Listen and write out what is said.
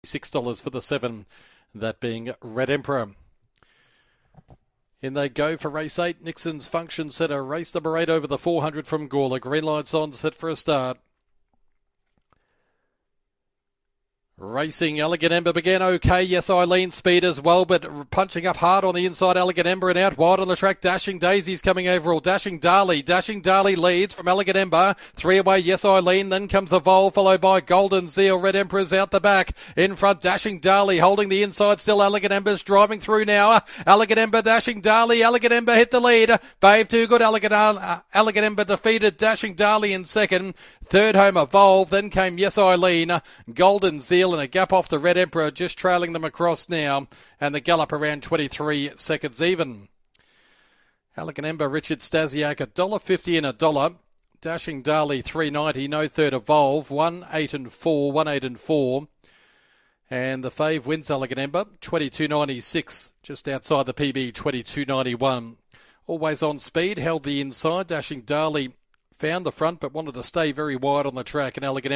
$6 for the 7, that being Red Emperor. In they go for race 8, Nixon's Function Centre. Race number 8 over the 400 from Gawler. Green lights on, set for a start. Racing, Elegant Ember began okay. Yes, Eileen speed as well, but punching up hard on the inside, Elegant Ember, and out wide on the track, Dashing Daisy's coming overall. Dashing Darley leads from Elegant Ember. 3 away, Yes, Eileen, then comes Evolve, followed by Golden Zeal. Red Emperor's out the back. In front, Dashing Darley holding the inside still. Elegant Ember's driving through now. Elegant Ember, Dashing Darley. Elegant Ember hit the lead. Fave too good. Elegant Ember defeated Dashing Darley in second. Third home, Evolve. Then came Yes, Eileen. Golden Zeal and a gap off the Red Emperor, just trailing them across now, and the gallop around 23 seconds even. Elegant Ember, Richard Stasiak, $1.50 and $1. Dashing Darley, $3.90. No third, Evolve, 1, 8 and 4, 1, 8 and 4. And the fave wins Elegant Ember, $22.96, just outside the PB, $22.91. Always on speed, held the inside. Dashing Darley found the front, but wanted to stay very wide on the track, and Elegant